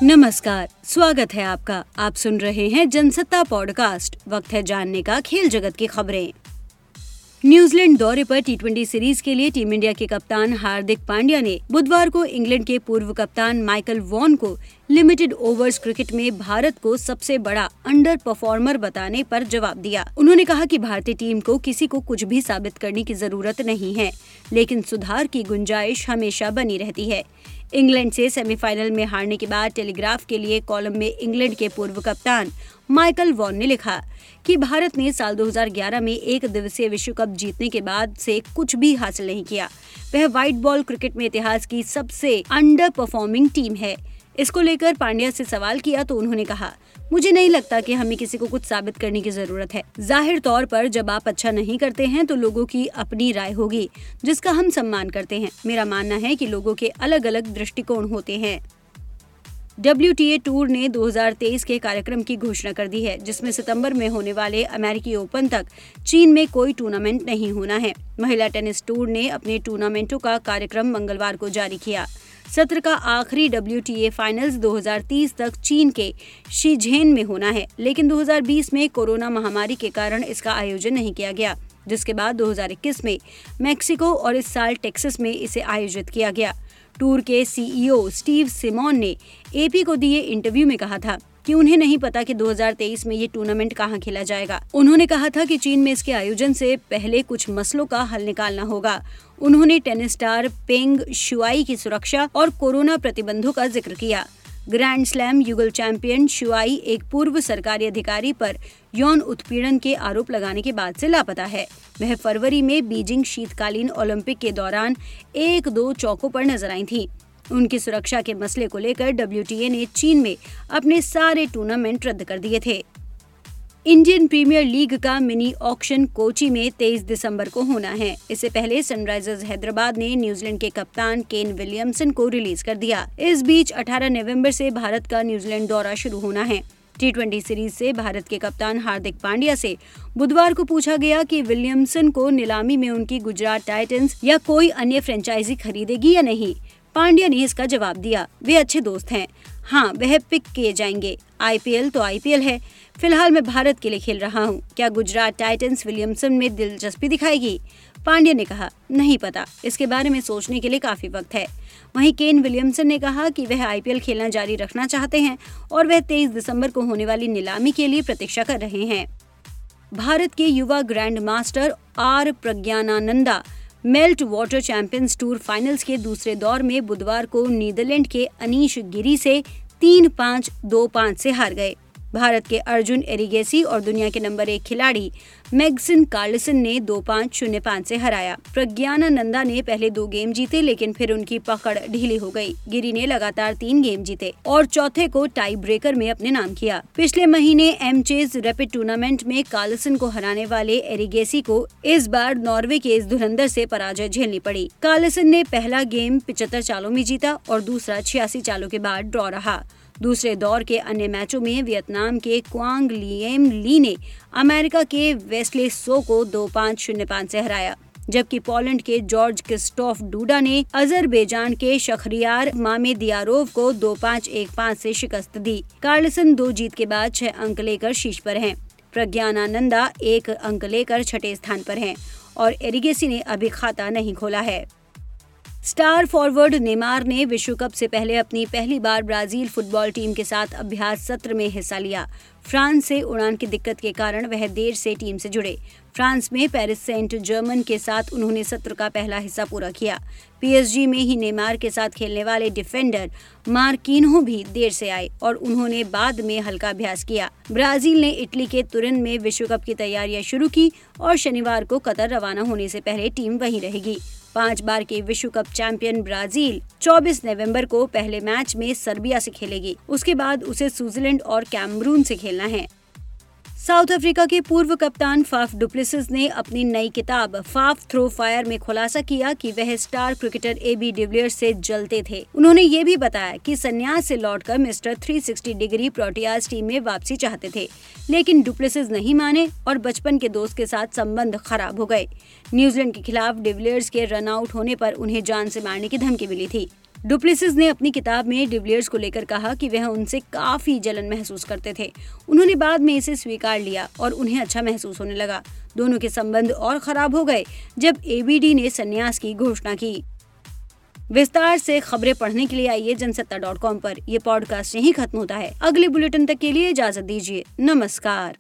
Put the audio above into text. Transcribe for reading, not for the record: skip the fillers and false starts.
नमस्कार, स्वागत है आपका। आप सुन रहे हैं जनसत्ता पॉडकास्ट। वक्त है जानने का खेल जगत की खबरें। न्यूजीलैंड दौरे पर टी20 सीरीज के लिए टीम इंडिया के कप्तान हार्दिक पांड्या ने बुधवार को इंग्लैंड के पूर्व कप्तान माइकल वॉन को लिमिटेड ओवर्स क्रिकेट में भारत को सबसे बड़ा अंडर परफॉर्मर बताने पर जवाब दिया। उन्होंने कहा कि भारतीय टीम को किसी को कुछ भी साबित करने की जरूरत नहीं है, लेकिन सुधार की गुंजाइश हमेशा बनी रहती है। इंग्लैंड से सेमीफाइनल में हारने के बाद टेलीग्राफ के लिए कॉलम में इंग्लैंड के पूर्व कप्तान माइकल वॉन ने लिखा कि भारत ने साल 2011 में एक दिवसीय विश्व कप जीतने के बाद से कुछ भी हासिल नहीं किया। वह व्हाइट बॉल क्रिकेट में इतिहास की सबसे अंडर परफॉर्मिंग टीम है। इसको लेकर पांड्या से सवाल किया तो उन्होंने कहा, मुझे नहीं लगता कि हमें किसी को कुछ साबित करने की जरूरत है। जाहिर तौर पर जब आप अच्छा नहीं करते हैं तो लोगों की अपनी राय होगी, जिसका हम सम्मान करते हैं। मेरा मानना है कि लोगों के अलग अलग दृष्टिकोण होते हैं। WTA टूर ने 2023 के कार्यक्रम की घोषणा कर दी है, जिसमें सितंबर में होने वाले अमेरिकी ओपन तक चीन में कोई टूर्नामेंट नहीं होना है। महिला टेनिस टूर ने अपने टूर्नामेंटों का कार्यक्रम मंगलवार को जारी किया। सत्र का आखिरी WTA फाइनल्स 2030 तक चीन के शीझेन में होना है, लेकिन 2020 में कोरोना महामारी के कारण इसका आयोजन नहीं किया गया, जिसके बाद 2021 में मैक्सिको और इस साल टेक्सास में इसे आयोजित किया गया। टूर के CEO स्टीव सिमोन ने AP को दिए इंटरव्यू में कहा था कि उन्हें नहीं पता कि 2023 में ये टूर्नामेंट कहां खेला जाएगा। उन्होंने कहा था कि चीन में इसके आयोजन से पहले कुछ मसलों का हल निकालना होगा। उन्होंने टेनिस स्टार पेंग शुआई की सुरक्षा और कोरोना प्रतिबंधों का जिक्र किया। ग्रैंड स्लैम युगल चैंपियन शुआई एक पूर्व सरकारी अधिकारी पर यौन उत्पीड़न के आरोप लगाने के बाद से लापता है। वह फरवरी में बीजिंग शीतकालीन ओलंपिक के दौरान 1-2 चौकों पर नजर आई थी। उनकी सुरक्षा के मसले को लेकर WTA ने चीन में अपने सारे टूर्नामेंट रद्द कर दिए थे। इंडियन प्रीमियर लीग का मिनी ऑक्शन कोची में 23 दिसंबर को होना है। इससे पहले सनराइजर्स हैदराबाद ने न्यूजीलैंड के कप्तान केन विलियमसन को रिलीज कर दिया। इस बीच 18 नवंबर से भारत का न्यूजीलैंड दौरा शुरू होना है। T20 सीरीज से भारत के कप्तान हार्दिक पांड्या से बुधवार को पूछा गया कि विलियमसन को नीलामी में उनकी गुजरात टाइटंस या कोई अन्य फ्रेंचाइजी खरीदेगी या नहीं। पांड्या ने इसका जवाब दिया, वे अच्छे दोस्त हैं। हाँ, वह पिक किए जाएंगे। IPL तो IPL है। फिलहाल मैं भारत के लिए खेल रहा हूँ। क्या गुजरात टाइटंस विलियमसन में दिलचस्पी दिखाएगी? पांड्या ने कहा, नहीं पता, इसके बारे में सोचने के लिए काफी वक्त है। वहीं केन विलियमसन ने कहा कि वह IPL खेलना जारी रखना चाहते हैं और वह 23 दिसंबर को होने वाली नीलामी के लिए प्रतीक्षा कर रहे हैं। भारत के युवा grand master R Praggnanandhaa Meltwater champions tour finals के दूसरे दौर में बुधवार को नीदरलैंड के अनीश गिरी से 3-5, 2-5 से हार गए। भारत के अर्जुन एरिगेसी और दुनिया के नंबर 1 खिलाड़ी मैग्सन कार्लसन ने 2-5, 0-5 से हराया। प्रज्ञानानंदा ने पहले 2 गेम जीते, लेकिन फिर उनकी पकड़ ढीली हो गई। गिरी ने लगातार 3 गेम जीते और चौथे को टाई ब्रेकर में अपने नाम किया। पिछले महीने एमचेज रैपिड टूर्नामेंट में कार्लसन को हराने वाले एरिगेसी को इस बार नॉर्वे के इस धुरंधर से पराजय झेलनी पड़ी। कार्लसन ने पहला गेम 75 चालों में जीता और दूसरा 86 चालों के बाद ड्रॉ रहा। दूसरे दौर के अन्य मैचों में वियतनाम के क्वांग लिएम ली ने अमेरिका के वेस्ले सो को 2-5, 0-5 से हराया, जबकि पोलैंड के जॉर्ज क्रिस्टोफ डूडा ने अजरबैजान के शखरियार मामेदियारोव को 2-5, 1-5 से शिकस्त दी। कार्लसन 2 जीत के बाद 6 अंक लेकर शीर्ष पर हैं। प्रज्ञानानंदा 1 अंक लेकर 6ठे स्थान पर हैं और एरिगेसी ने अभी खाता नहीं खोला है। स्टार फॉरवर्ड नेमार ने विश्व कप से पहले अपनी पहली बार ब्राजील फुटबॉल टीम के साथ अभ्यास सत्र में हिस्सा लिया। फ्रांस से उड़ान की दिक्कत के कारण वह देर से टीम से जुड़े। फ्रांस में पेरिस सेंट जर्मन के साथ उन्होंने सत्र का पहला हिस्सा पूरा किया। PSG में ही नेमार के साथ खेलने वाले डिफेंडर मार्किन्हो भी देर से आए और उन्होंने बाद में हल्का अभ्यास किया। ब्राजील ने इटली के तुरिन में विश्व कप की तैयारियां शुरू की और शनिवार को कतर रवाना होने से पहले टीम वहीं रहेगी। 5 बार के विश्व कप चैंपियन ब्राजील 24 नवंबर को पहले मैच में सर्बिया से खेलेगी। उसके बाद उसे स्विट्जरलैंड और कैमरून से खेलना है। साउथ अफ्रीका के पूर्व कप्तान फाफ डुप्लेसिस ने अपनी नई किताब फाफ थ्रो फायर में खुलासा किया कि वह स्टार क्रिकेटर AB डिविलियर्स से जलते थे। उन्होंने ये भी बताया कि संन्यास से लौटकर मिस्टर 360 डिग्री प्रोटियाज टीम में वापसी चाहते थे, लेकिन डुप्लेसिस नहीं माने और बचपन के दोस्त के साथ संबंध खराब हो गए। न्यूजीलैंड के खिलाफ डिविलियर्स के रन आउट होने पर उन्हें जान से मारने की धमकी मिली थी। डुप्लेसिस ने अपनी किताब में डिविलियर्स को लेकर कहा कि वह उनसे काफी जलन महसूस करते थे। उन्होंने बाद में इसे स्वीकार लिया और उन्हें अच्छा महसूस होने लगा। दोनों के संबंध और खराब हो गए जब एबीडी ने संन्यास की घोषणा की। विस्तार से खबरें पढ़ने के लिए आइए जनसत्ता.com पर। यह पॉडकास्ट यहीं खत्म होता है। अगले बुलेटिन तक के लिए इजाजत दीजिए। नमस्कार।